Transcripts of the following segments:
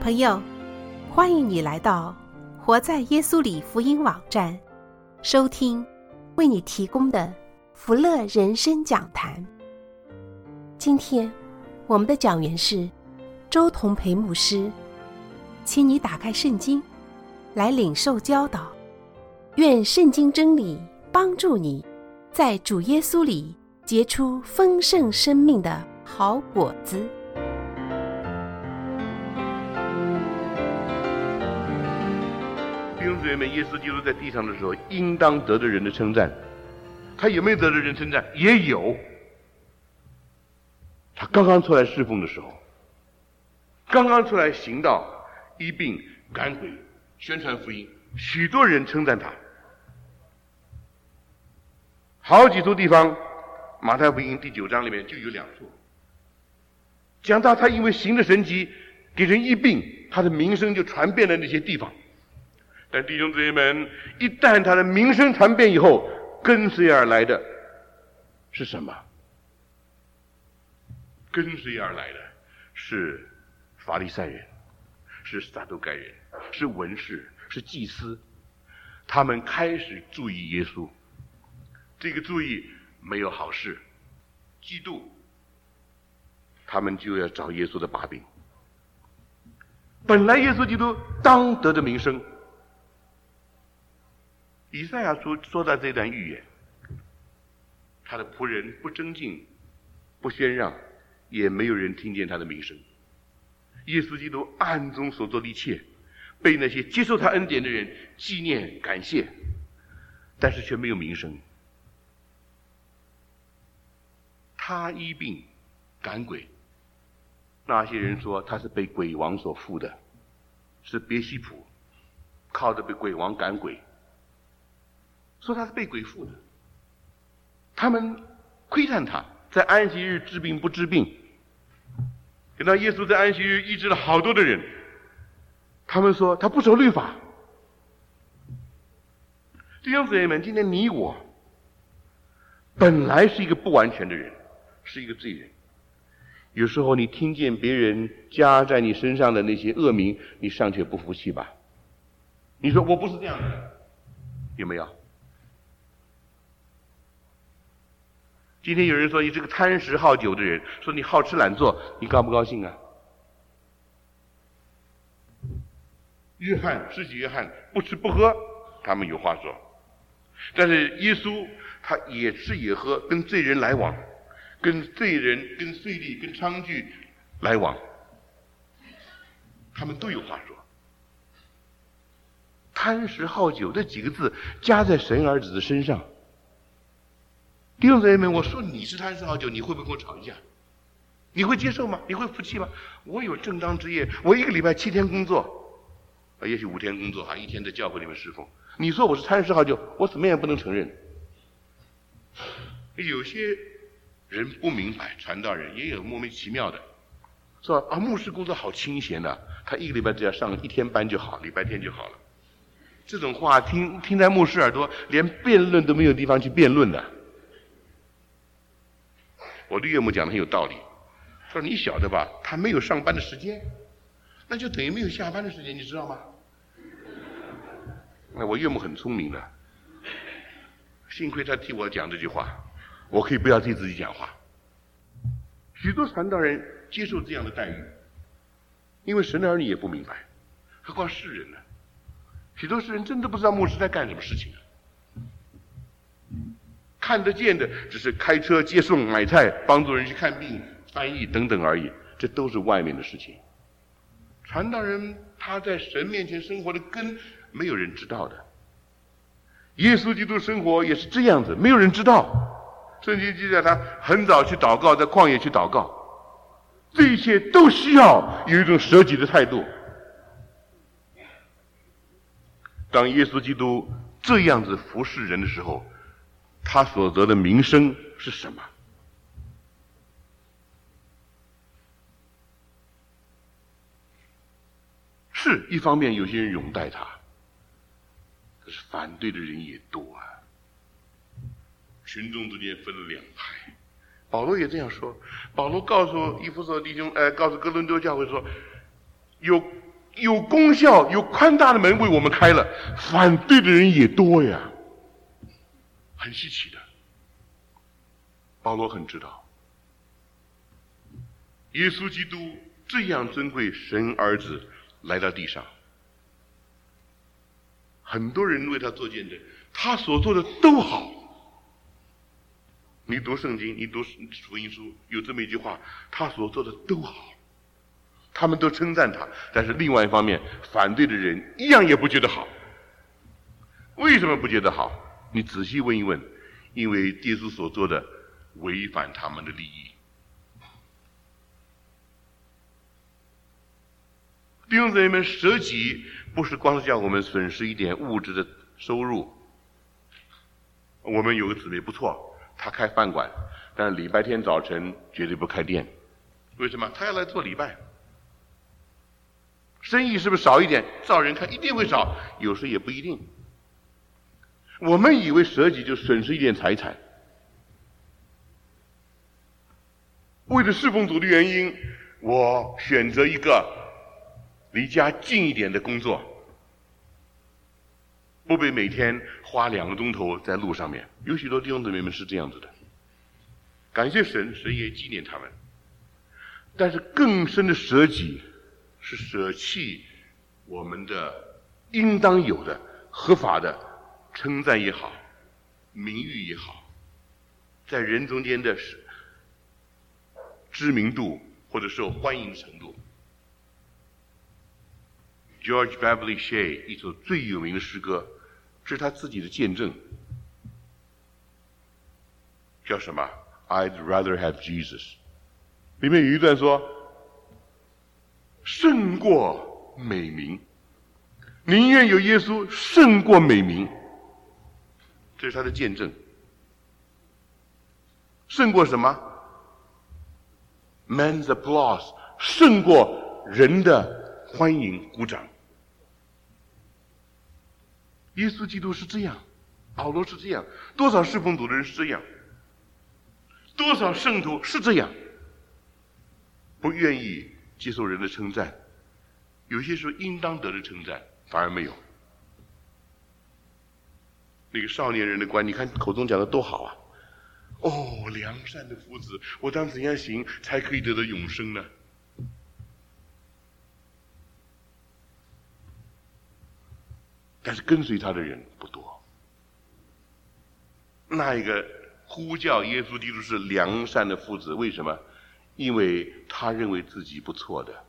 朋友，欢迎你来到活在耶稣里福音网站，收听为你提供的福乐人生讲坛。今天我们的讲员是周同培牧师，请你打开圣经来领受教导，愿圣经真理帮助你在主耶稣里结出丰盛生命的好果子。 弟兄姊妹们，耶稣基督在地上的时候，应当得着人的称赞。他有没有得着人称赞？也有。他刚刚出来侍奉的时候，刚刚出来行道、医病、赶鬼、宣传福音，许多人称赞他。好几处地方，马太福音第9章里面就有2处，讲到他因为行的神迹，给人医病，他的名声就传遍了那些地方。但弟兄姊妹们，一旦他的名声传遍以后，跟随而来的是什么？跟随而来的是法利赛人，是撒都该人，是文士，是祭司。他们开始注意耶稣，这个注意没有好事，嫉妒，他们就要找耶稣的把柄。本来耶稣基督当得的名声，以赛亚书说到这段预言，他的仆人不争竞，不宣让，也没有人听见他的名声。耶稣基督暗中所做的一切，被那些接受他恩典的人纪念感谢，但是却没有名声。他医病赶鬼，那些人说他是被鬼王所附的，是别西卜靠着被鬼王赶鬼，说他是被鬼附的。他们窥探他在安息日治病不治病，等到耶稣在安息日医治了好多的人，他们说他不守律法。弟兄姊妹们，今天你我本来是一个不完全的人，是一个罪人。有时候你听见别人加在你身上的那些恶名，你尚且不服气吧？你说我不是这样的，有没有？今天有人说你这个贪食好酒的人，说你好吃懒做，你高不高兴啊？约翰，施洗约翰不吃不喝，他们有话说。但是耶稣他也吃也喝，跟罪人来往，跟罪人、跟税吏、跟娼妓来往，他们都有话说。贪食好酒这几个字加在神儿子的身上，弟兄姊妹们，我说你是贪食好酒，你会不会跟我吵一架？你会接受吗？你会服气吗？我有正当职业，我1个礼拜7天工作，也许5天工作，还1天在教会里面侍奉。你说我是贪食好酒，我怎么也不能承认。有些人不明白，传道人也有莫名其妙的，说啊，牧师工作好清闲的，他1个礼拜只要上1天班就好，礼拜天就好了。这种话听在牧师耳朵，连辩论都没有地方去辩论的。我的岳母讲的很有道理，说你晓得吧，他没有上班的时间，那就等于没有下班的时间，你知道吗？那我岳母很聪明的，幸亏他替我讲这句话，我可以不要替自己讲话。许多传道人接受这样的待遇，因为神的儿女也不明白，何况世人呢？许多世人真的不知道牧师在干什么事情啊。看得见的只是开车接送、买菜、帮助人去看病、翻译等等而已，这都是外面的事情。传道人他在神面前生活的根，没有人知道的。耶稣基督生活也是这样子，没有人知道。圣经记载他很早去祷告，在旷野去祷告，这一切都需要有一种舍己的态度。当耶稣基督这样子服侍人的时候，他所得的名声是什么？是一方面有些人拥戴他，可是反对的人也多啊。群众之间分了2派，保罗也这样说。保罗告诉以弗所弟兄，告诉哥伦多教会说，有有功效、有宽大的门为我们开了，反对的人也多呀，很稀奇的。保罗很知道，耶稣基督这样尊贵，神儿子来到地上，很多人为他做见证，他所做的都好。你读圣经，你读福音书，有这么一句话，他所做的都好，他们都称赞他。但是另外一方面，反对的人一样也不觉得好。为什么不觉得好？你仔细问一问，因为耶稣所做的违反他们的利益。弟兄姊妹们，舍己不是光是叫我们损失一点物质的收入。我们有个姊妹不错，她开饭馆，但礼拜天早晨绝对不开店。为什么？她要来做礼拜。生意是不是少一点？照人看一定会少，有时也不一定。我们以为舍己就损失一点财产，为了侍奉主的原因，我选择一个离家近一点的工作，不必每天花2个钟头在路上面。有许多弟兄姊妹们是这样子的，感谢神，神也纪念他们。但是更深的舍己是舍弃我们的应当有的合法的称赞也好，名誉也好，在人中间的知名度或者受欢迎程度。George Beverly Shea 一首最有名的诗歌，这是他自己的见证，叫什么 ？I'd rather have Jesus。里面有一段说，胜过美名，宁愿有耶稣胜过美名。这是他的见证。胜过什么 ？Man's applause， 胜过人的欢迎鼓掌。耶稣基督是这样，保罗是这样，多少侍奉主的人是这样，多少圣徒是这样，不愿意接受人的称赞，有些时候应当得的称赞反而没有。那个少年人的官，你看口中讲的多好啊！哦，良善的夫子，我当怎样行才可以得到永生呢？但是跟随他的人不多。那一个呼叫耶稣基督是良善的夫子，为什么？因为他认为自己不错的。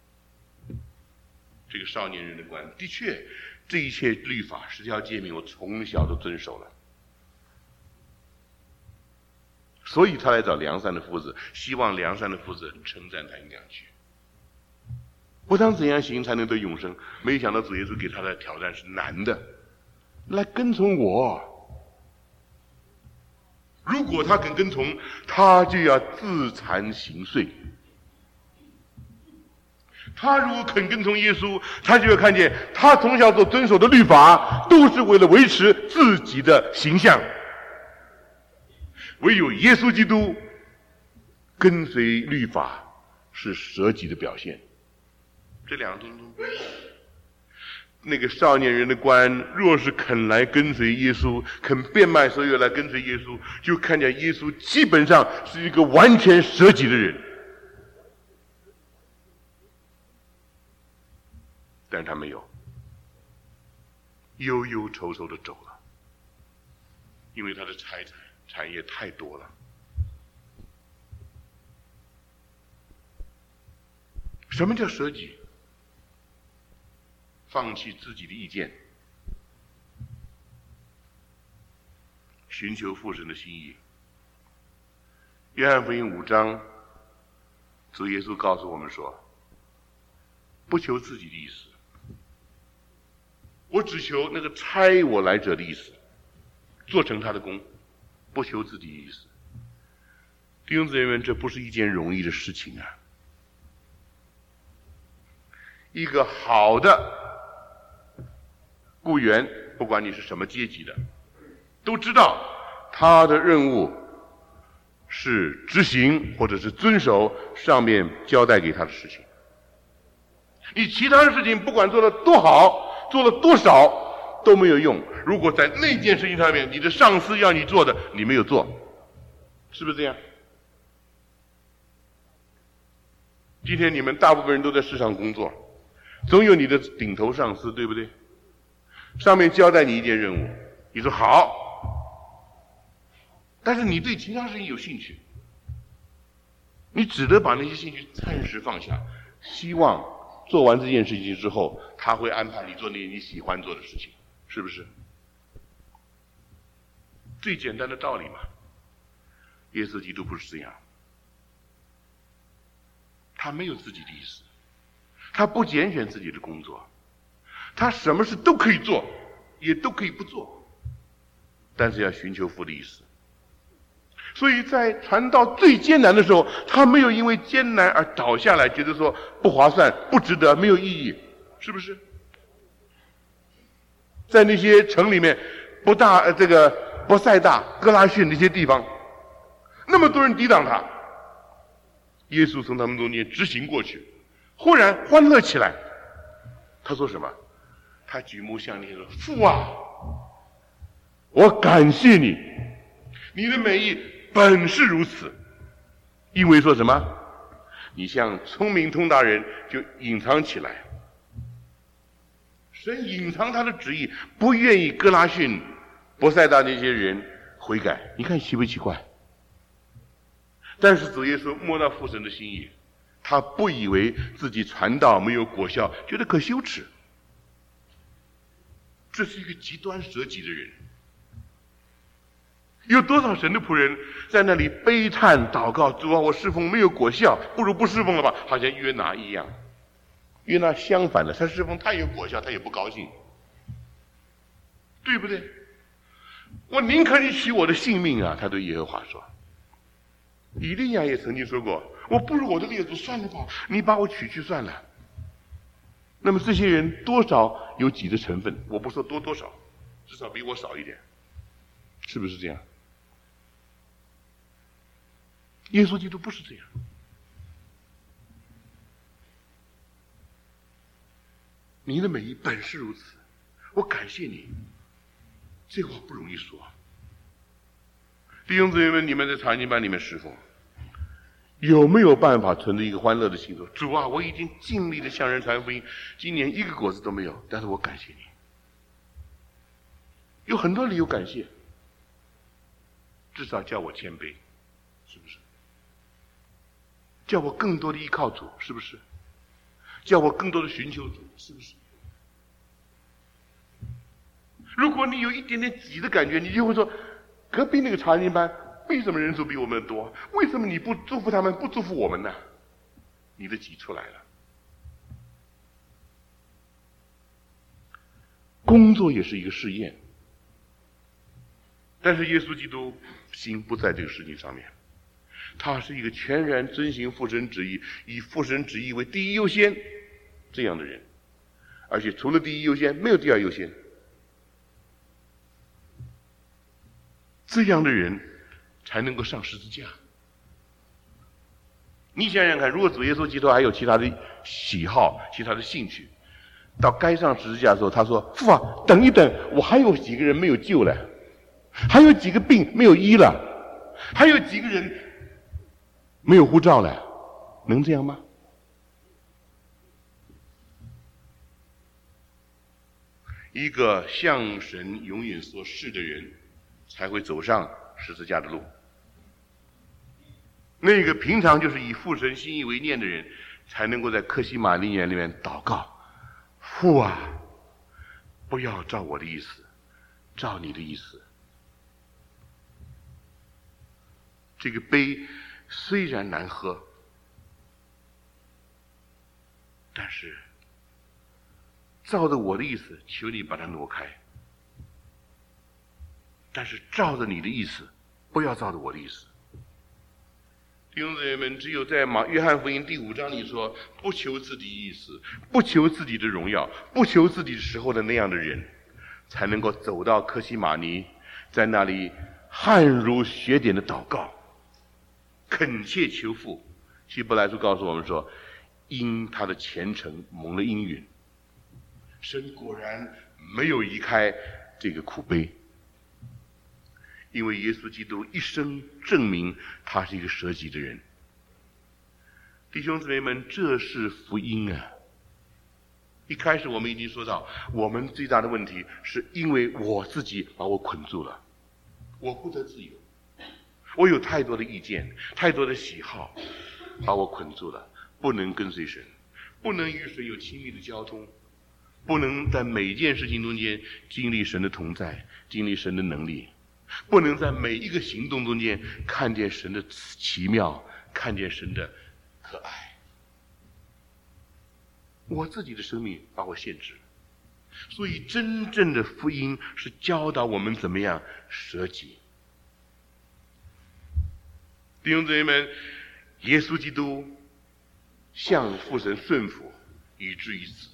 这个少年人的官，的确，这一切律法10条诫命，我从小都遵守了。所以他来找良善的夫子，希望良善的夫子称赞他2句。我当怎样行才能得永生？没想到主耶稣给他的挑战是难的，来跟从我。如果他肯跟从，他就要自惭形穑。他如果肯跟从耶稣，他就会看见他从小所遵守的律法都是为了维持自己的形象。唯有耶稣基督跟随律法是舍己的表现。这2个东西不一样。那个少年人的官，若是肯来跟随耶稣，肯变卖所有来跟随耶稣，就看见耶稣基本上是一个完全舍己的人。但是他没有，忧忧愁愁的走了，因为他的产业太多了。什么叫舍己？放弃自己的意见，寻求父神的心意。约翰福音5章，主耶稣告诉我们说，不求自己的意思，我只求那个差我来者的意思，做成他的功，不求自己的意思。弟兄姊妹们，这不是一件容易的事情啊！一个好的雇员，不管你是什么阶级的，都知道他的任务是执行或者是遵守上面交代给他的事情。 你其他的事情不管做得多好，做了多少都没有用。如果在那件事情上面，你的上司要你做的，你没有做，是不是这样？今天你们大部分人都在市场工作，总有你的顶头上司，对不对？上面交代你一件任务，你说好，但是你对其他事情有兴趣，你只得把那些兴趣暂时放下，希望做完这件事情之后，他会安排你做那些你喜欢做的事情，是不是？最简单的道理嘛。耶稣基督不是这样，他没有自己的意思，他不拣选自己的工作，他什么事都可以做，也都可以不做，但是要寻求父的意思。所以在传道最艰难的时候，他没有因为艰难而倒下来，觉得说不划算、不值得、没有意义，是不是？在那些城里面，伯赛大、哥拉汛那些地方，那么多人抵挡他，耶稣从他们中间直行过去，忽然欢乐起来。他说什么？他举目向天说：“父啊，我感谢你，你的美意本是如此。”因为说什么？你像聪明通达人就隐藏起来。神隐藏他的旨意，不愿意哥拉汛、伯赛大那些人悔改。你看奇不奇怪？但是主耶稣摸到父神的心意，他不以为自己传道没有果效，觉得可羞耻。这是一个极端舍己的人。有多少神的仆人在那里悲叹祷告：“主啊，我侍奉没有果效，不如不侍奉了吧？”好像约拿一样。约拿相反的，他侍奉他有果效，他也不高兴，对不对？我宁可你取我的性命啊！他对耶和华说。以利亚也曾经说过：“我不如我的列祖，算了吧，你把我取去算了。”那么这些人多少有己的成分，我不说多少，至少比我少一点，是不是这样？耶稣基督不是这样。你的美意本是如此，我感谢你。这话不容易说。弟兄姊妹们，你们在查经班里面侍奉，有没有办法存着一个欢乐的心说：“主啊，我已经尽力的向人传福音，今年一个果子都没有，但是我感谢你。”有很多理由感谢，至少叫我谦卑，是不是？叫我更多的依靠主，是不是？叫我更多的寻求主，是不是？如果你有一点点挤的感觉，你就会说：“隔壁那个查经班为什么人数比我们多？为什么你不祝福他们，不祝福我们呢？”你的挤出来了。工作也是一个试验，但是耶稣基督心不在这个事情上面，他是一个全然遵行父神旨意，以父神旨意为第一优先这样的人，而且除了第一优先，没有第二优先。这样的人才能够上十字架。你想想看，如果主耶稣基督还有其他的喜好、其他的兴趣，到该上十字架的时候，他说：“父啊，等一等，我还有几个人没有救了，还有几个病没有医了，还有几个人没有护照了，能这样吗？”一个向神永远所示的人，才会走上十字架的路。那个平常就是以父神心意为念的人，才能够在客西马尼园里面祷告：“父啊，不要照我的意思，照你的意思。”这个杯虽然难喝，但是照着我的意思，求你把它挪开。但是照着你的意思，不要照着我的意思。弟兄姊妹们，只有在约翰福音第5章里说：“不求自己意思，不求自己的荣耀，不求自己时候的那样的人，才能够走到客西马尼，在那里汗如血点的祷告，恳切求父。”希伯来书告诉我们说， 因他的虔诚蒙了应允。神果然没有移开这个苦杯，因为耶稣基督一生证明他是一个舍己的人。弟兄姊妹们，这是福音啊！一开始我们已经说到，我们最大的问题是因为我自己把我捆住了，我不得自由，我有太多的意见，太多的喜好，把我捆住了，不能跟随神，不能与神有亲密的交通，不能在每一件事情中间经历神的同在，经历神的能力，不能在每一个行动中间看见神的奇妙，看见神的可爱。我自己的生命把我限制了，所以真正的福音是教导我们怎么样舍己。弟兄姊妹们，耶稣基督向父神顺服，以至于死。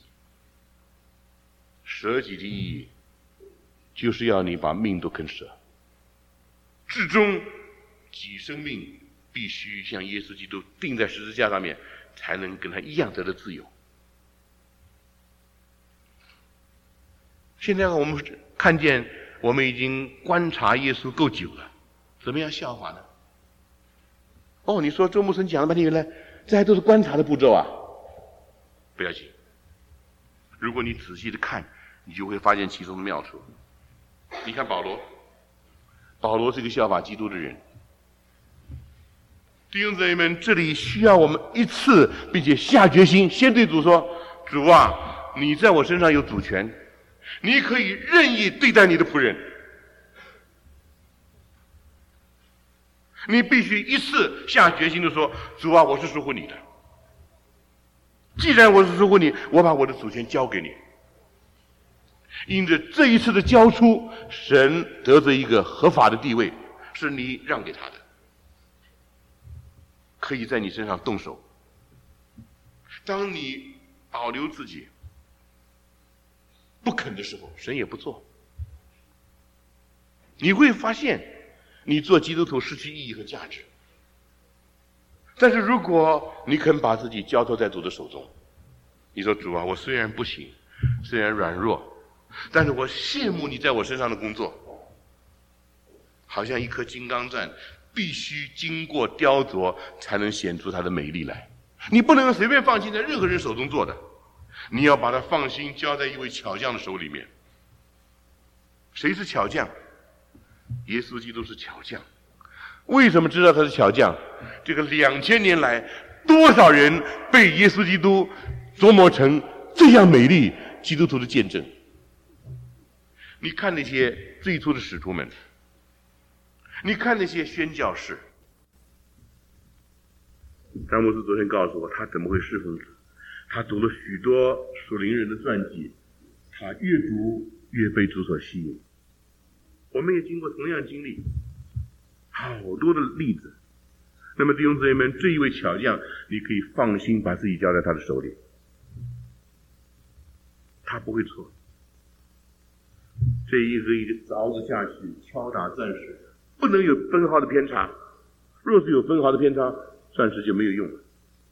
舍己的意义，就是要你把命都肯舍。至终，己生命必须像耶稣基督钉在十字架上面，才能跟他一样得到自由。现在我们看见，我们已经观察耶稣够久了，怎么样效法呢？哦，你说周牧生讲了半天，原来这还都是观察的步骤啊！不要紧，如果你仔细的看，你就会发现其中的妙处。你看保罗，保罗是一个效法基督的人。弟兄姊妹们，这里需要我们一次并且下决心，先对主说：主啊，你在我身上有主权，你可以任意对待你的仆人。你必须一次下决心的说：主啊，我是属乎你的。既然我是属乎你，我把我的主权交给你。因着这一次的交出，神得着一个合法的地位，是你让给他的，可以在你身上动手。当你保留自己不肯的时候，神也不做。你会发现你做基督徒失去意义和价值。但是如果你肯把自己交托在主的手中，你说：主啊，我虽然不行，虽然软弱，但是我羡慕你在我身上的工作，好像一颗金刚钻，必须经过雕琢才能显出它的美丽来。你不能随便放心在任何人手中做的，你要把它放心交在一位巧匠的手里面。谁是巧匠？耶稣基督是巧匠。为什么知道他是巧匠？这个2000年来，多少人被耶稣基督琢磨成这样美丽基督徒的见证。你看那些最初的使徒们，你看那些宣教士。詹姆斯昨天告诉我，他怎么会侍奉主？他读了许多属灵人的传记，他越读越被主所吸引。我们也经过同样经历，好多的例子。那么弟兄姊妹们，这一位巧匠，你可以放心把自己交在他的手里，他不会错。这一个一个凿子下去，敲打钻石，不能有分毫的偏差。若是有分毫的偏差，钻石就没有用了。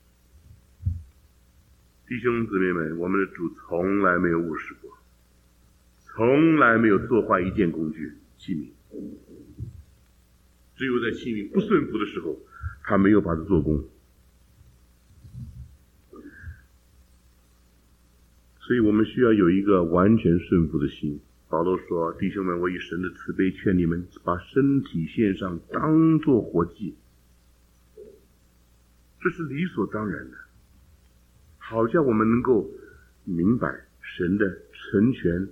弟兄姊妹们，我们的主从来没有误事过，从来没有做坏一件工具器皿。只有在器皿不顺服的时候，他没有把它做工。所以我们需要有一个完全顺服的心。保罗说：弟兄们，我以神的慈悲劝你们，把身体献上，当作活祭。这是理所当然的，好叫我们能够明白神的成全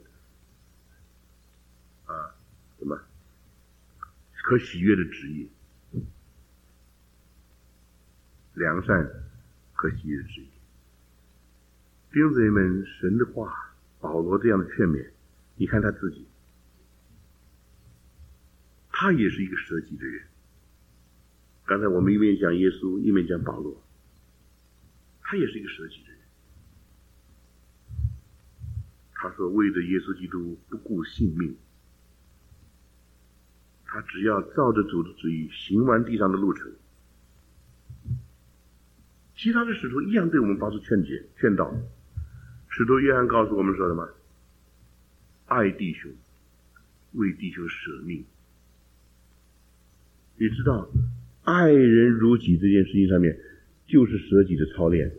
可喜悦的旨意，良善可喜悦的旨意。弟兄姊妹们，神的话，保罗这样的劝勉，你看他自己，他也是一个舍己的人。刚才我们一面讲耶稣，一面讲保罗，他也是一个舍己的人。他说：为着耶稣基督不顾性命，他只要照着主的旨意行完地上的路程， 其他的使徒一样对我们发出劝解、劝导。使徒约翰告诉我们说什么？爱弟兄，为弟兄舍命。你知道，爱人如己这件事情上面，就是舍己的操练。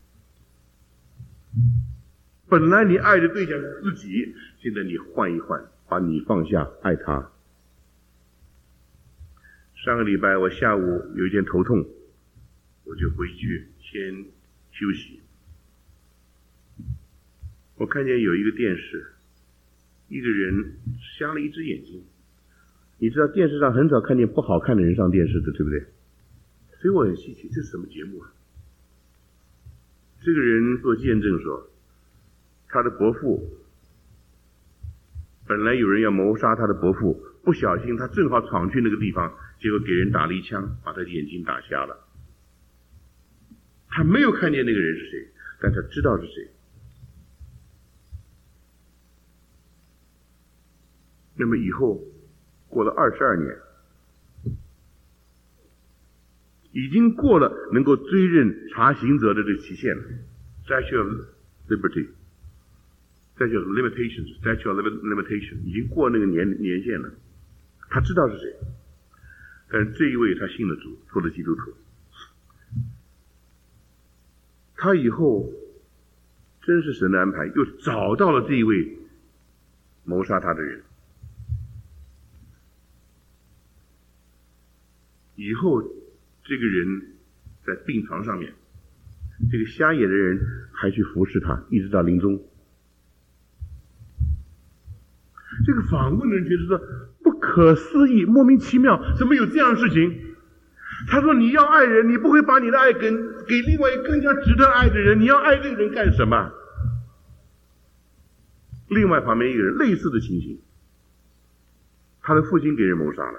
本来你爱的对象是自己，现在你换一换，把你放下，爱他。上个礼拜我下午有一点头痛，我就回去先休息。我看见有一个电视，一个人瞎了一只眼睛。你知道电视上很少看见不好看的人上电视的，对不对？所以我很稀奇，这是什么节目啊？这个人做见证说，他的伯父本来有人要谋杀他的伯父，不小心他正好闯去那个地方，结果给人打了一枪，把他的眼睛打瞎了。他没有看见那个人是谁，但他知道是谁。那么以后过了22年，已经过了能够追认查刑责的这个期限了。Statute of Liberty, Statute of Limitations, Statute of Limitation 已经过那个年限了。他知道是谁，但是这一位他信了主，做了基督徒。他以后真是神的安排，又找到了这一位谋杀他的人。以后这个人在病床上面，这个瞎眼的人还去服侍他，一直到临终。这个访问的人觉得说不可思议，莫名其妙，怎么有这样的事情？他说你要爱人，你不会把你的爱给另外一个更加值得爱的人，你要爱这个人干什么？另外旁边一个人类似的情形，他的父亲给人谋杀了。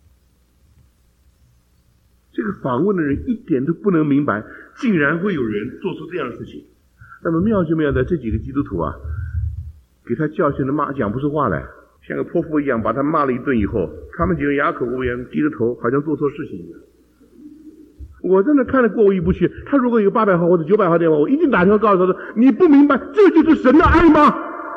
这个访问的人一点都不能明白，竟然会有人做出这样的事情。那么妙就妙在这几个基督徒啊，给他教训的骂讲不出话来，像个泼妇一样把他骂了一顿以后，他们几个哑口无言，低着头，好像做错事情一样。我真的看得过意不去。他如果有800号或者900号电话，我一定打电话告诉他说：你不明白，这就是神的爱吗？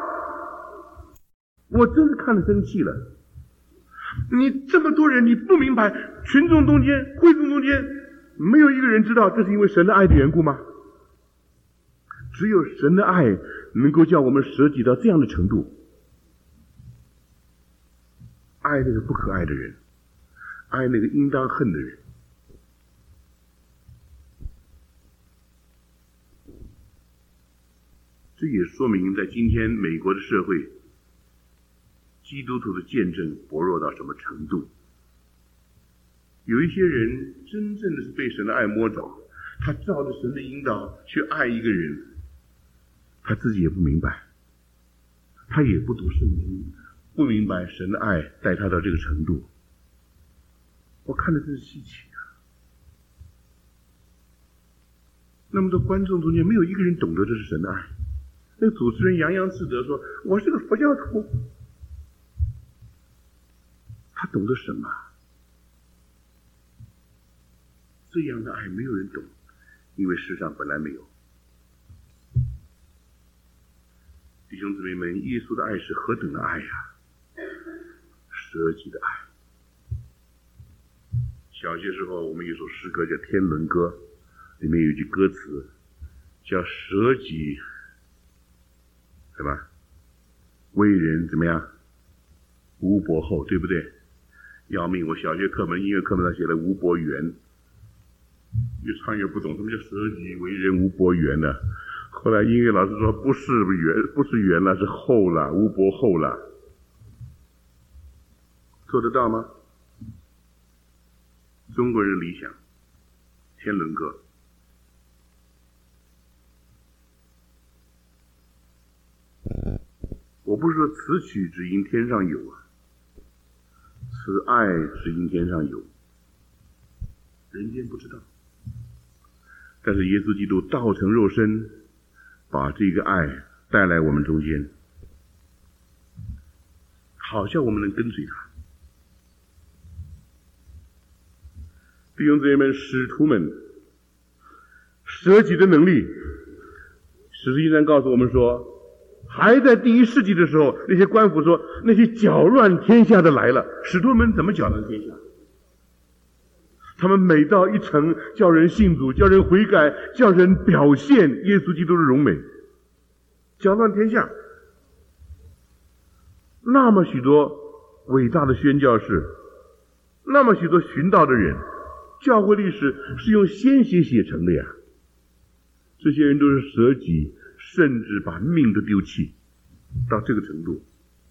我真是看得生气了。你这么多人，你不明白，群众中间、会众中间，没有一个人知道这是因为神的爱的缘故吗？只有神的爱能够叫我们舍己到这样的程度，爱那个不可爱的人，爱那个应当恨的人。这也说明在今天美国的社会，基督徒的见证薄弱到什么程度。有一些人真正的是被神的爱摸着，他照着神的引导去爱一个人，他自己也不明白，他也不读圣经，不明白神的爱带他到这个程度。我看得真是稀奇啊！那么多观众中间没有一个人懂得这是神的爱。那个主持人洋洋自得说：我是个佛教徒。他懂得什么？这样的爱没有人懂，因为世上本来没有。弟兄姊妹们，耶稣的爱是何等的爱呀！舍己的爱。小学时候我们有首诗歌叫《天伦歌》，里面有一句歌词叫舍己什么？为人怎么样？无伯后，对不对？要命！我小学课本、音乐课本上写了无伯源，越唱越不懂什么叫舍己为人无伯源呢？后来音乐老师说不是源了，是后了，无伯后了。做得到吗？中国人理想，天伦歌。我不是说此曲只应天上有啊，此爱只应天上有，人间不知道。但是耶稣基督道成肉身，把这个爱带来我们中间，好像我们能跟随他。弟兄姊妹们，使舍己的能力。使徒行传告诉我们说，还在第1世纪的时候，那些官府说那些搅乱天下的来了。使徒们怎么搅乱天下？他们每到一城，叫人信主，叫人悔改，叫人表现耶稣基督的荣美，搅乱天下。那么许多伟大的宣教士，那么许多寻道的人，教会历史是用鲜血写成的呀。这些人都是舍己，甚至把命都丢弃，到这个程度。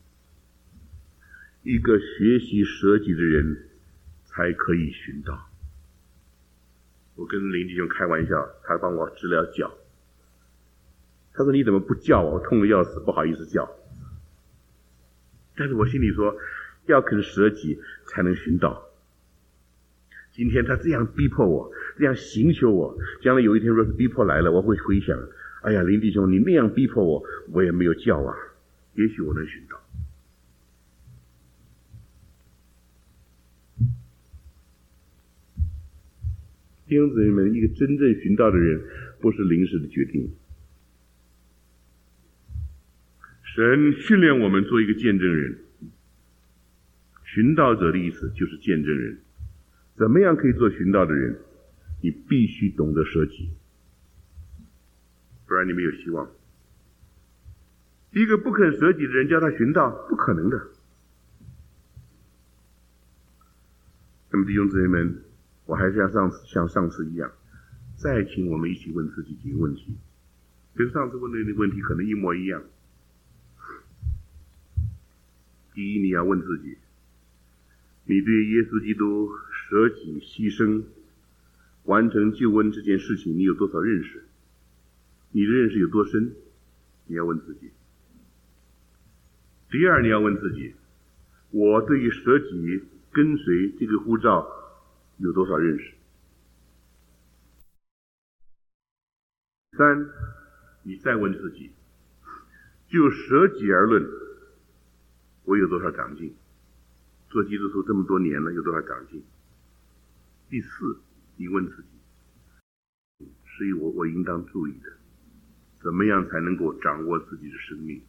一个学习舍己的人才可以寻道。我跟林弟兄开玩笑，他帮我治疗脚，他说你怎么不叫我痛得要死，不好意思叫。但是我心里说，要肯舍己才能寻道。今天他这样逼迫我，这样刑求我，将来有一天若是逼迫来了，我会回想，哎呀，林弟兄，你那样逼迫我，我也没有叫啊，也许我能寻到。弟兄姊妹们，一个真正寻道的人，不是临时的决定。神训练我们做一个见证人。寻道者的意思就是见证人。怎么样可以做寻道的人？你必须懂得舍己，不然你没有希望。一个不肯舍己的人叫他寻道，不可能的。那么弟兄姊妹们，我还是像上次一样，再请我们一起问自己几个问题，跟上次问的那个问题可能一模一样。第一，你要问自己，你对耶稣基督舍己牺牲完成救恩这件事情你有多少认识？你的认识有多深？你要问自己。第二，你要问自己，我对于舍己跟随这个呼召有多少认识？三，你再问自己，就舍己而论，我有多少长进？做基督徒这么多年了，有多少长进？第四，你问自己，是我应当注意的，怎么样才能够掌握自己的生命？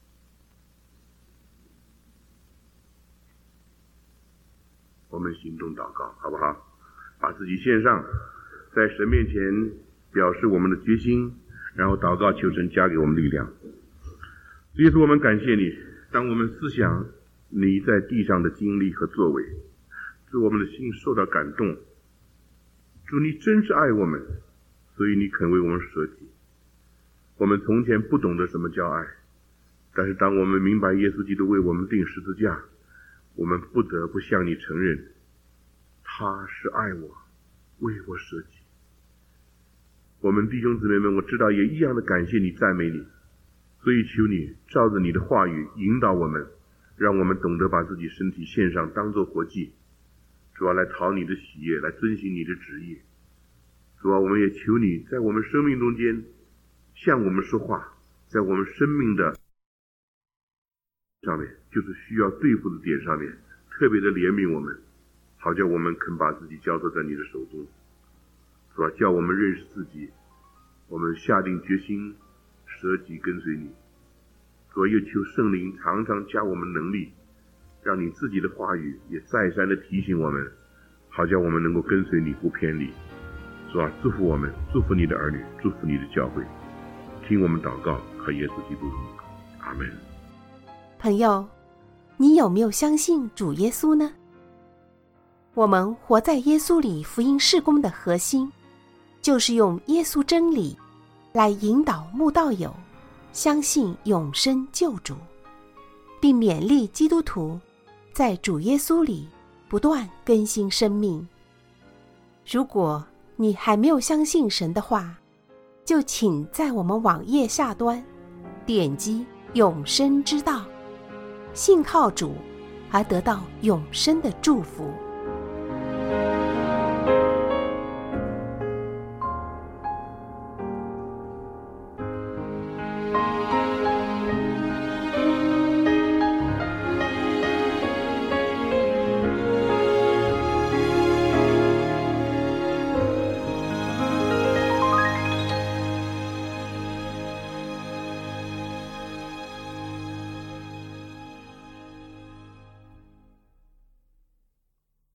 我们行动祷告，好不好？把自己献上，在神面前表示我们的决心，然后祷告求神加给我们力量。耶稣，我们感谢你，当我们思想你在地上的经历和作为，主，我们的心受到感动。主，你真是爱我们，所以你肯为我们舍己。我们从前不懂得什么叫爱，但是当我们明白耶稣基督为我们钉十字架，我们不得不向你承认，他是爱我，为我舍己。我们弟兄姊妹们，我知道也一样的感谢你，赞美你。所以求你照着你的话语引导我们，让我们懂得把自己身体献上，当作活祭，主要来讨你的喜悦，来遵行你的旨意。主要我们也求你在我们生命中间向我们说话，在我们生命的上面，就是需要对付的点上面，特别的怜悯我们，好叫我们肯把自己交托在你的手中。主要叫我们认识自己，我们下定决心舍己跟随你。主要又求圣灵常常加我们能力，让你自己的话语也再三的提醒我们，好叫我们能够跟随你不偏离。主啊，祝福我们，祝福你的儿女，祝福你的教会，听我们祷告，靠耶稣基督，阿们。 朋友，你有没有相信主耶稣呢？我们活在耶稣里福音事工的核心，就是用耶稣真理来引导慕道友相信永生救主，并勉励基督徒在主耶稣里不断更新生命。如果你还没有相信神的话，就请在我们网页下端点击永生之道，信靠主而得到永生的祝福。